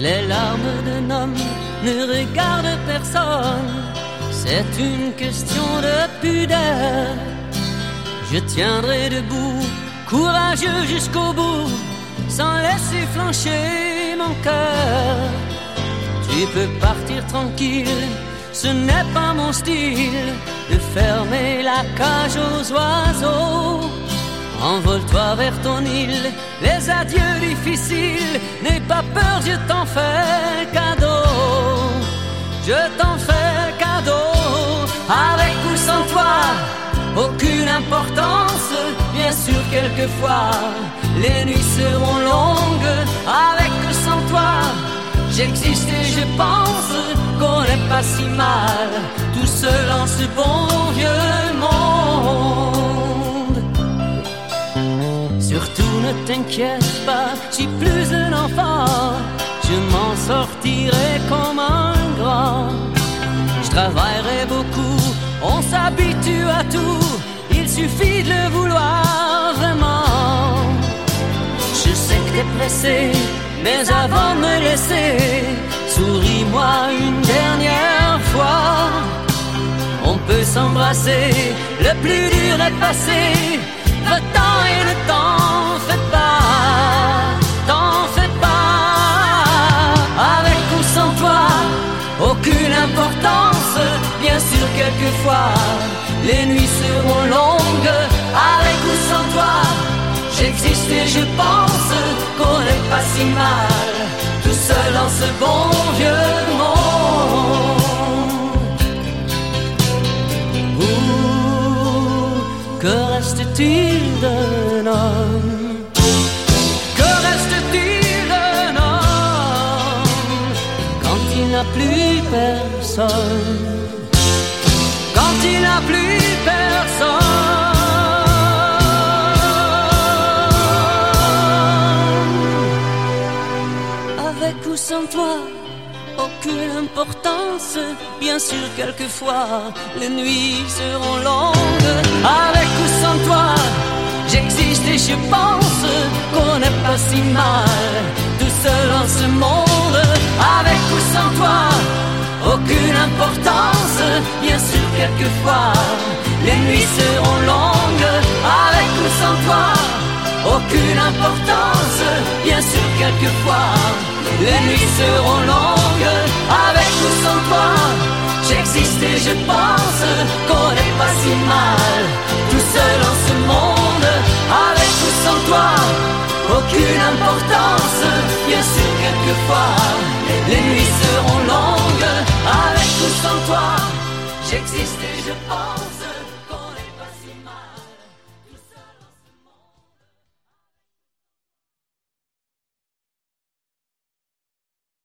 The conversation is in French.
Les larmes d'un homme ne regardent personne. C'est une question de pudeur. Je tiendrai debout, courageux jusqu'au bout, sans laisser flancher mon cœur. Tu peux partir tranquille, ce n'est pas mon style de fermer la cage aux oiseaux. Envole-toi vers ton île, les adieux difficiles, n'aie pas peur, je t'en fais cadeau. Je t'en fais cadeau, avec ou sans toi, aucune importance. Bien sûr quelquefois, les nuits seront longues, avec ou sans toi. J'existe et je pense qu'on n'est pas si mal, tout seul en ce bon vieux monde. Surtout ne t'inquiète pas, je suis plus un enfant, je m'en sortirai comme un grand. Je travaillerai beaucoup, on s'habitue à tout, il suffit de le vouloir vraiment. Je sais que t'es pressé, mais avant de me laisser, souris-moi une dernière fois. On peut s'embrasser, le plus dur est passé. Le temps et ne t'en fais pas, t'en fais pas. Avec ou sans toi, aucune importance. Bien sûr quelquefois, les nuits seront longues. Avec ou sans toi, j'existe et je pense qu'on n'est pas si mal, tout seul en ce bon vieux monde. Que reste-t-il d'un homme? Que reste-t-il d'un homme quand il n'a plus personne? Quand il n'a plus personne. Avec ou sans toi, aucune importance. Bien sûr quelquefois, les nuits seront longues. Avec ou sans toi, j'existe et je pense qu'on n'est pas si mal, tout seul en ce monde. Avec ou sans toi, aucune importance. Bien sûr quelquefois, les nuits seront longues. Avec ou sans toi, aucune importance. Bien sûr quelquefois, les nuits seront longues. Avec ou sans toi, j'existe et je pense qu'on n'est pas si mal, tout seul en ce monde. Avec ou sans toi, aucune importance. Bien sûr quelquefois, les nuits seront longues. Avec ou sans toi, j'existe et je pense